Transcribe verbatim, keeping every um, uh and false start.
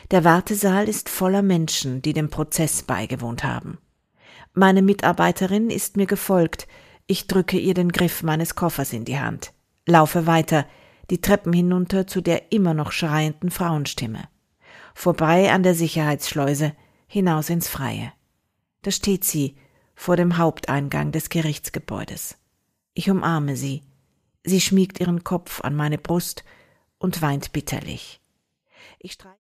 Der Wartesaal ist voller Menschen, die dem Prozess beigewohnt haben. Meine Mitarbeiterin ist mir gefolgt. Ich drücke ihr den Griff meines Koffers in die Hand, laufe weiter, die Treppen hinunter zu der immer noch schreienden Frauenstimme. Vorbei an der Sicherheitsschleuse, hinaus ins Freie. Da steht sie, vor dem Haupteingang des Gerichtsgebäudes. Ich umarme sie. Sie schmiegt ihren Kopf an meine Brust und weint bitterlich. Ich